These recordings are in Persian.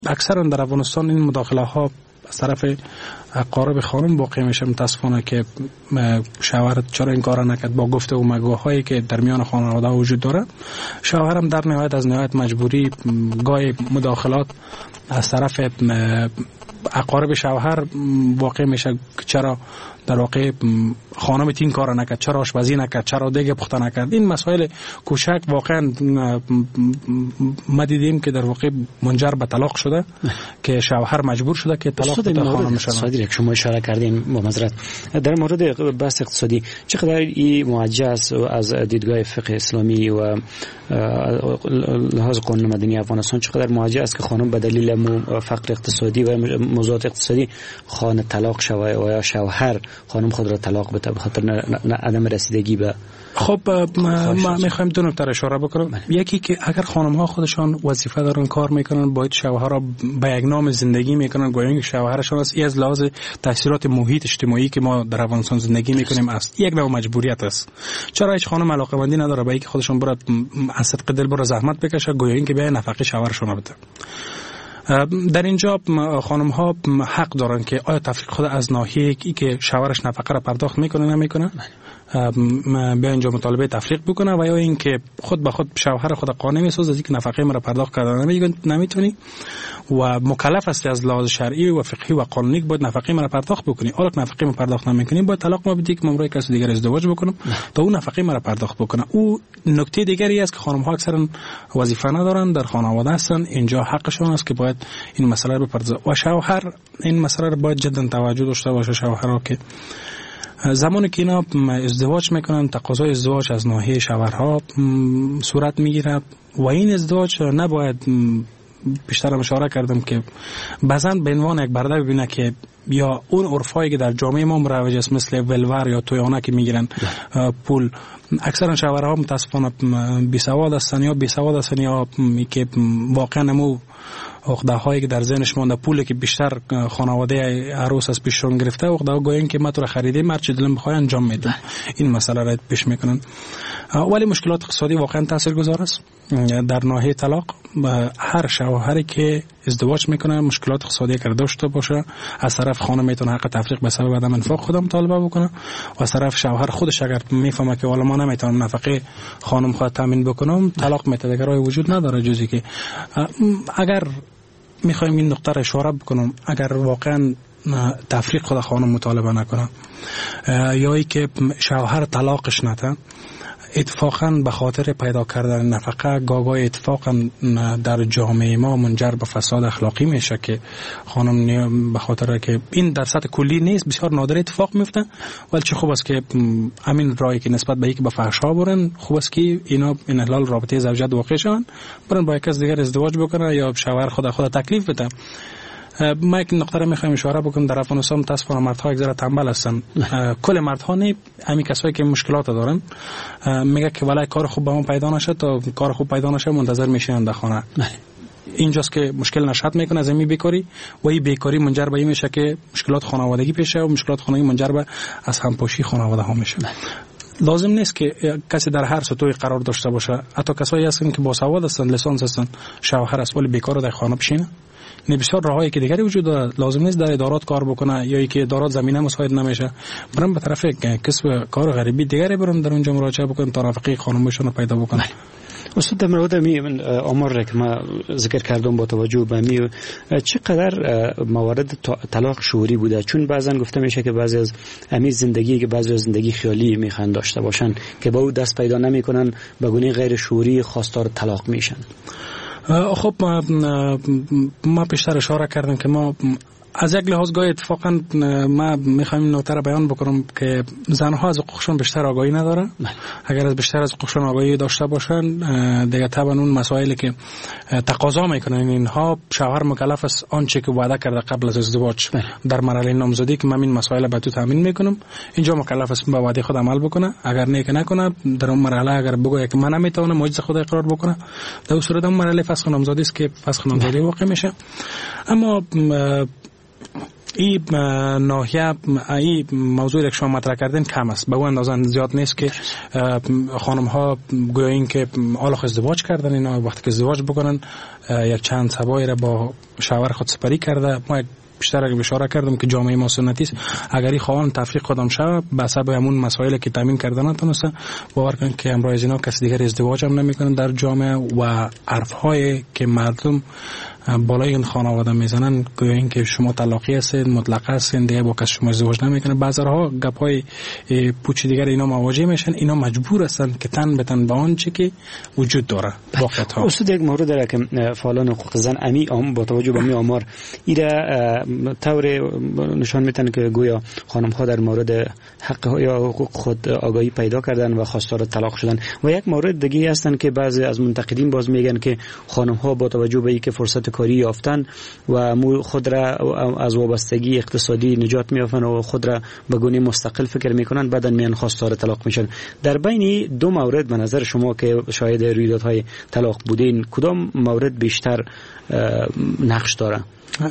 اکثرا در افغانستان این مداخله ها از طرف اقارب خانم واقع میشه. متاسفانه که شوهر چرا این کار نکرد، با گفته و مگوهایی که در میان خانواده وجود داره، شوهرم در نهایت از نهایت مجبوری گاهی مداخلات از طرف اقارب شوهر واقع میشه که چرا در واقع خانم این کار نکرد، چرا آشپزی نکرد، چرا دیگه پخته نکرد. این مسائل کوچک واقعا ما دیدیم که در واقع منجر به طلاق شده که شوهر مجبور شده که طلاق بده خانم شده. اقتصادی که شما اشاره کردین با معذرت، در مورد بحث اقتصادی چقدر این موجه است از دیدگاه فقه اسلامی و لحاظ قانون مدنی افغانستان، چقدر موجه است که خانم به دلیل فقر اقتصادی و موضوعات اقتصادی خانه طلاق شود و یا شوهر خانم خود را طلاق بده به خاطر عدم رسیدگی به. خب ما میخوایم دو نکته اشاره بکنم. یکی که اگر خانم ها خودشان وظیفه دارن کار میکنن، باید شوهر را به یک نام زندگی میکنن گویا اینکه شوهرشان است. این از لحاظ تاثیرات محیط اجتماعی که ما در افغانستان زندگی میکنیم است، یک نوع مجبوریت است. چرا هیچ خانم علاقه‌مندی نداره به اینکه خودشان برات از صدق دل برا زحمت بکشه گویا اینکه به نفقه شوهرشان بده. در اینجا خانم ها حق دارن که آیا تفریق خود از ناحیه ای که شوهرش نفقه را پرداخت میکنه نمیکنه بیا اینجا مطالبه تفریق بکنه، و یا اینکه خود به خود شوهر خود قانع میسازه از اینکه نفقه مرا پرداخت کردن نمیتونی و مکلف است از لحاظ شرعی و فقهی و قانونی باید نفقه مرا پرداخت بکنی. حالا نفقه مرا پرداخت نمیکنی باید طلاق ما بدی که من برای کسی دیگر ازدواج بکنم تا اون نفقه مرا پرداخت بکنه. او نکته دیگری است که خانم ها اکثرا وظیفه ندارن، در خانواده هستن، اینجا حقشون است که باید این مسئله رو بپردازه و شوهر این مسئله رو باید جدا توجه داشته باشه. شوهرها که زمانی که اینا ازدواج میکنن تقاضای ازدواج از ناحیه شوهرها صورت میگیره و این ازدواج نباید، بیشتر اشاره کردم که بعضن به عنوان یک برده ببینه که یا اون عرفایی که در جامعه ما مروج است مثل ولور یا تویانه که میگیرن پول. اکثرا شوهرها متاسفانه بیسواد هستن یا بیسواد هستن یا که واقعا نمو عقده هایی که در ذهنش مونده، پولی که بیشتر خانواده عروس از پیششون گرفته، عقده ها گوین که ما تو را خریدیم هر چی دلم بخواد انجام میدم. این مسئله را پیش میکنن. ولی مشکلات اقتصادی واقعا تاثیرگذار است در ناحیه طلاق. هر شوهری که ازدواج میکنه مشکلات اقتصادی که داشته باشه، از طرف خانم میتونه حق تفریق به سبب عدم انفاق خودم مطالبه بکنه و از طرف شوهر خودش اگر میفهمه که والا ما نمیتونم نفقه خانم خود تامین بکنم طلاق میده. دیگه راهی وجود نداره جزی که اگر میخوایم این نقطه را اشاره بکنم، اگر واقعا تفریق خود خانم مطالبه نکنه یا ای که شوهر طلاقش نده، اتفاقا به خاطر پیدا کردن نفقه گاگای اتفاقا در جامعه ما منجر به فساد اخلاقی میشه که خانم به خاطر که این در سطح کلی نیست، بسیار نادر اتفاق میفته. ولی چه خوب است که همین رایی که نسبت به اینکه به فحشا برن، خوب است که اینا این احلال رابطه زوجیت واقع شون، برن با یک کس دیگر ازدواج بکنن یا شوهر خود تکلیف بده. ما یک نقطه را میخوایم اشاره بکنم. در افغانستان متاسفانه مردها یک ذره تنبل هستن. کل مردها نه، همین کسایی که مشکلات دارن میگه که ولی کار خوب به ما پیدا نشه، تا کار خوب پیدا نشه منتظر میشن در خانه. اینجاست که مشکل نشأت میکنه از این بیکاری و این بیکاری منجر به این میشه که مشکلات خانوادگی پیشه و مشکلات خانگی منجر به از همپاشی خانواده ها میشه. لازم نیست که کسی در هر سطوحی قرار داشته باشه. حتی کسایی هستن که باسواد هستن، لیسانس هستن، شوهر است ولی بیکار در خانه بشینه. نه بسیار راهایی که دیگری وجود داره. لازم نیست در ادارات کار بکنه یا اینکه ادارات زمینه مساعد نمیشه، برام به طرف کسب کار غریبی دیگری برام در اونجا مراجعه بکنن تا نفقه خانمشون رو پیدا بکنن. استاد در مورد آمار که ما ذکر کردم با توجه به می چقدر موارد طلاق شعوری بوده؟ چون بعضن گفته میشه که بعضی از امی زندگی که بعضی از زندگی خیالی میخوان داشته باشن که با او دست پیدا نمیکنن، به گونه غیر شعوری خواستار طلاق میشن. خب ما پیشتر اشاره کردم که ما از یک لحاظ گاهی اتفاقا ما میخوایم این نکته را بیان بکنم که زنها از حقوقشون بیشتر آگاهی نداره. اگر از بیشتر از حقوقشون آگاهی داشته باشن دیگه طبعا اون مسائلی که تقاضا میکنن اینها، شوهر مکلف است آنچه که وعده کرده قبل از ازدواج در مرحله نامزدی که من این مسائل به تو تامین میکنم، اینجا مکلف است به وعده خود عمل بکنه. اگر نه که نکنه در اون مرحله اگر بگه که من نمیتونم معجز خود اقرار بکنه، در اون صورت اون مرحله فسخ نامزدی است که فسخ نامزدی واقع میشه. اما این ناحیه این موضوعی که شما مطرح کردین کم است، به اون اندازه زیاد نیست که خانم ها گویا این که آلاخ ازدواج کردن، اینا وقتی که ازدواج بکنن یک چند سبایی را با شوهر خود سپری کرده. ما بیشتر اگه اشاره کردم که جامعه ما سنتی است، اگر این خواهان تفریق خودم شود به سبب همون مسائلی که تامین کردن نتونسته، باور کنید که امروز اینا کسی دیگر ازدواج هم نمیکنن در جامعه و عرف‌های که مردم بالای این خانواده میزنن گویا این که شما طلاقی هستید، مطلقه هستید، دیگه با کسی شما ازدواج نمیکنه. بعضی‌ها گپ‌های پوچ دیگر اینا مواجه میشن، اینا مجبور هستن که تن به تن با آن چه که وجود داره واقعا. استاد یک مورد داره که فعالان حقوق زن امی با توجه به می آمار ایره طور نشان میتن که گویا خانم ها در مورد حق یا حقوق خود آگاهی پیدا کردن و خواستار طلاق شدن. و یک مورد دیگه هستن که بعضی از منتقدین باز میگن که خانم ها با توجه به اینکه فرصت کاری یافتن و خود را از وابستگی اقتصادی نجات میافن و خود را به گونه مستقل فکر میکنن، بعدن میان خواستار طلاق میشن. در بین دو مورد به نظر شما که شاهد رویدادهای طلاق بودین، کدام مورد بیشتر نقش داره؟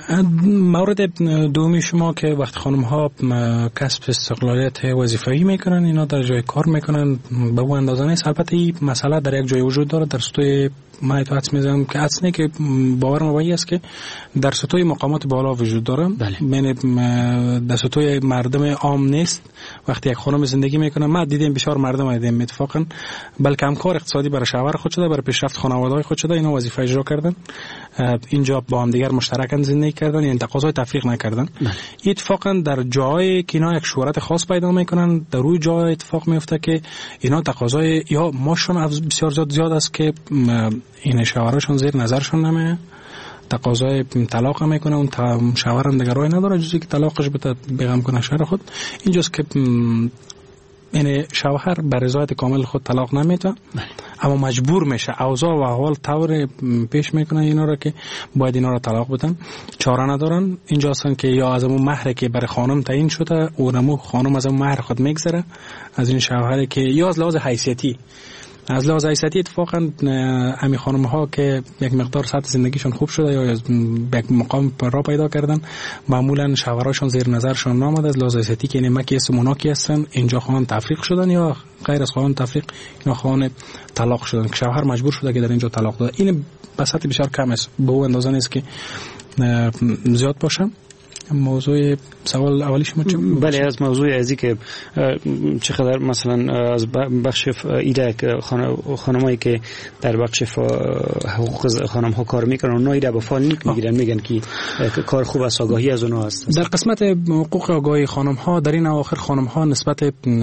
مورد دومی شما که وقت خانم ها کسب استقلالیت وظیفه‌ای میکنن، اینا در جای کار میکنن به اون اندازه نیست. البته این مسئله در یک جای وجود داره، در سطوح ما تو حدس میزنم که اصلا که باور مبایی است که در سطوح مقامات بالا وجود داره، یعنی در سطوح مردم عام نیست. وقتی یک خانم زندگی میکنه، ما دیدیم بسیار مردم دیدیم اتفاقا بلکه همکار اقتصادی برای شوهر خود شده، برای پیشرفت خانواده‌های خود شده، اینا وظیفه اجرا کردن، اینجا با هم دیگر مشترکاً زندگی کردن، یعنی تقاضای تفریق نکردن. اتفاقا در جایی که اینا یک شهرت خاص پیدا میکنن، در روی جای اتفاق میفته که اینا تقاضای یا ماشون بسیار زیاد است که این شوهرشون زیر نظرشون نمیه، تقاضای طلاق میکنه، اون شوهر دیگه راه نداره جزی که طلاقش بده بگم کنه شوهر خود. اینجاست که یعنی شوهر به رضایت کامل خود طلاق نمیده، اما مجبور میشه، اوضاع و احوال طور پیش میکنه اینا را که باید اینا را طلاق بدن، چاره ندارن. اینجا هستن که یا از اون مهر که برای خانم تعیین شده اونمو خانم از اون مهر خود میگذره از این شوهر، که یا از لحاظ حیثیتی اتفاقا امی خانم ها که یک مقدار سطح زندگیشون خوب شده یا یک مقام را پیدا کردن، معمولا شوهراشون زیر نظرشون نامد از لحاظ حیثیتی که یعنی مکی اسم مناکی هستن، اینجا خواهان تفریق شدن یا غیر از خواهان تفریق اینا خواهان طلاق شدن که شوهر مجبور شده که در اینجا طلاق داده. این به سطح بسیار کم است، به اون اندازه نیست که زیاد باشه. موضوع سوال اولی شما چه؟ بله، از موضوع ازی که چقدر مثلا از بخش ایده خانمایی که در بخش حقوق خانم ها کار میکنن اونها ایده با فال میگیرن، میگن که کار خوب است، آگاهی از اونها هست. در قسمت حقوق آگاهی خانم ها در این اواخر خانم ها نسبت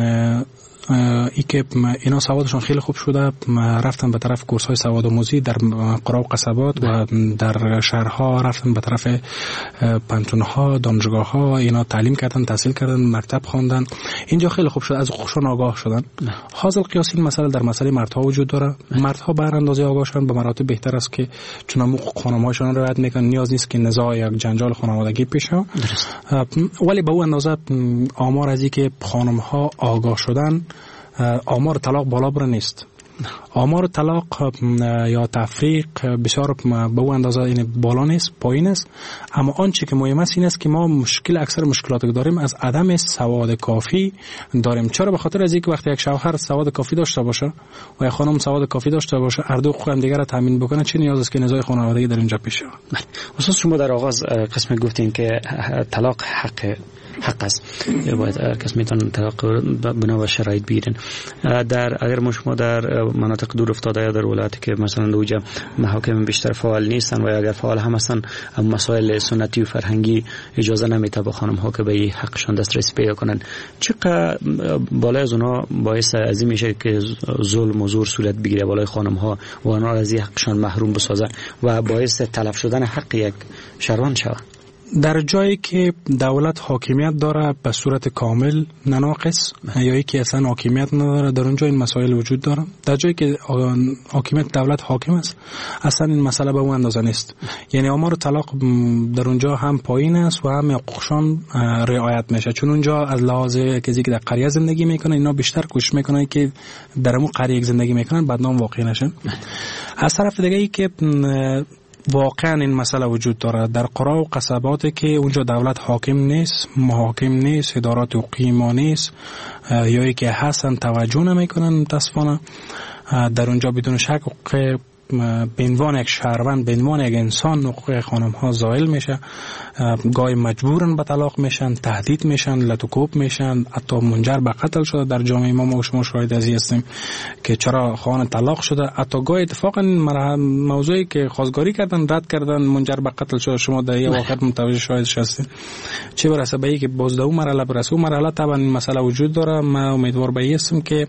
ای که اینا سوادشون خیلی خوب شده، رفتن به طرف کورس های سواد آموزی در قرى و قصبات و در شهرها، رفتن به طرف پانتون‌ها، دانشگاه ها، اینا تعلیم کردن، تحصیل کردن، مکتب خواندن، اینجا خیلی خوب شده، از حقوقشون آگاه شدن. حاصل قیاس این مسئله در مسئله مردها وجود داره. مردها به اندازه آگاه شدن به مراتب بهتر است که چون حقوق خانم‌هاشون رو رعایت میکنن، نیاز نیست که نزاع یا جنجال خانوادگی پیش شه. ولی به اون اندازه آمار از اینکه خانم‌ها آگاه شدن، آمار طلاق بالا بر نیست. آمار طلاق یا تفریق بسیار به اون اندازه این بالا نیست، پایین است. اما آنچه که مهم است این است که ما اکثر مشکلاتی که داریم از عدم سواد کافی داریم. چرا؟ به خاطر از اینکه وقتی یک شوهر سواد کافی داشته باشه و یک خانم سواد کافی داشته باشه، هر دو حقوق هم دیگر را تامین بکنه، چه نیاز است که نزاع خانوادگی در اینجا پیش بیاد. استاد شما در آغاز قسم گفتین که طلاق حق است، باید کس میتونه طلاق بنا به شرایط بگیرن. اگر شما در مناطق دور افتاده یا در ولایتی که مثلا اونجا محاکم بیشتر فعال نیستن و اگر فعال هم هستن، مسائل سنتی و فرهنگی اجازه نمیده به خانم ها که به این حقشان دسترسی پیدا کنن، چقدر بالای از اونها باعث از این میشه که ظلم و زور صورت بگیره بالای خانم ها و اونها از این حقشان محروم بسازه و باعث تلف شدن حق یک شهروند شود؟ در جایی که دولت حاکمیت داره به صورت کامل ناقص یا یکی اصلا حاکمیت نداره، در اونجا این مسائل وجود داره. در جایی که حاکمیت دولت حاکم است، اصلا این مسئله به اون اندازه نیست. یعنی آمار طلاق در اونجا هم پایین است و هم حقوقشان رعایت میشه، چون اونجا از لحاظ کسی که در قریه زندگی میکنه اینا بیشتر کوشش میکنه که در اون قریه زندگی میکنن بدنام واقع نشن. از طرف دیگه ای که واقعا این مسئله وجود داره در قرا و قصباتی که اونجا دولت حاکم نیست، محاکم نیست، ادارات حقوقی ما نیست، یا ای که هستن توجه نمیکنن متاسفانه. در اونجا بدون شک حقوق به عنوان یک شهروند، به عنوان یک انسان حقوق خانم ها زائل میشه. گاهی مجبورن به طلاق میشن، تهدید میشن، لطوکوب میشن، حتی منجر به قتل شده. در جامعه ما و شما شاهد از هستیم که چرا خواهان طلاق شده. حتی گاهی اتفاقا موضوعی که خواستگاری کردن رد کردن منجر به قتل شده. شما در یه وقت متوجه شاهدش هستین. چه برسه به اینکه باز دو مرحله برسه، اون مرحله طبعا این مسئله وجود داره. من امیدوار به هستم که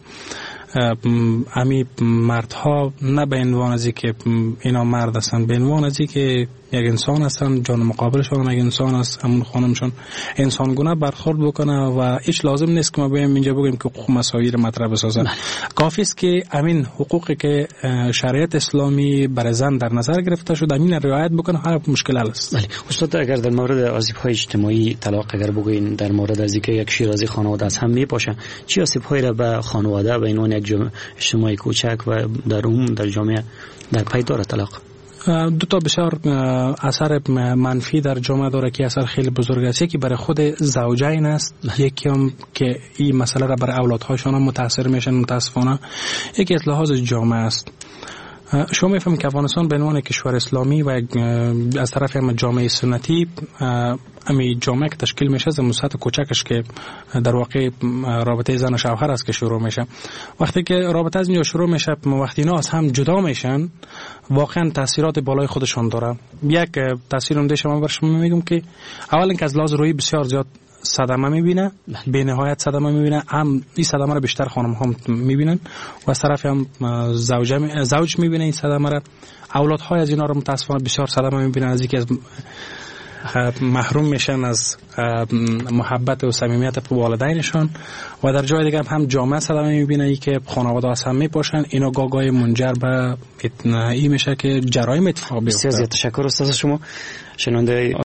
امی مردها نه به عنوان از که اینا مرد هستن، به عنوان از که یک انسان هستن، جان مقابلشان یک انسان است، همون خانمشون انسان گونه برخورد بکنه و هیچ لازم نیست که ما بیایم اینجا بگیم که حقوق مساوی رو مطرح بسازه. کافی است که همین حقوقی که شریعت اسلامی برای زن در نظر گرفته شده همین رعایت بکنه، هر مشکل حل است. بله استاد، اگر در مورد آسیب‌های اجتماعی طلاق اگر بگوین، در مورد از اینکه یک شیرازی خانواده از هم میپاشه، چه آسیب‌هایی را به خانواده به عنوان یک اجتماعی کوچک و در جامعه در پی داره طلاق؟ دو تا بسیار اثر منفی در جامعه داره که اثر خیلی بزرگ است. یکی برای خود زوجین است، یکی هم که این مسئله را برای اولادهاشون هم متاثر میشن متاسفانه. یکی از لحاظ جامعه است. شما میفهمید که افغانستان به عنوان کشور اسلامی و از طرف هم جامعه سنتی، امی جامعه که تشکیل میشه از مساحت کوچکش که در واقع رابطه زن و شوهر است که شروع میشه. وقتی که رابطه از اینجا شروع میشه، وقتی اینا از هم جدا میشن، واقعا تاثیرات بالای خودشون داره. یک تاثیر اون شما بر شما میگم که اولا که از لحاظ روحی بسیار زیاد صدمه میبینه، به نهایت صدمه میبینه. هم این صدمه رو بیشتر خانم ها میبینن و از طرف هم زوج میبینه این صدمه رو. اولادهای از اینا رو متاسفانه بسیار صدمه میبینن، از اینکه از محروم میشن از محبت و صمیمیت والدینشان. و در جای دیگه هم جامعه صدمه میبینه ای که خانواده از هم میپاشن. اینا گاگای منجر به این میشه که جرایم اتفاق بیفته. بسیار تشکر استاد شما. شنونده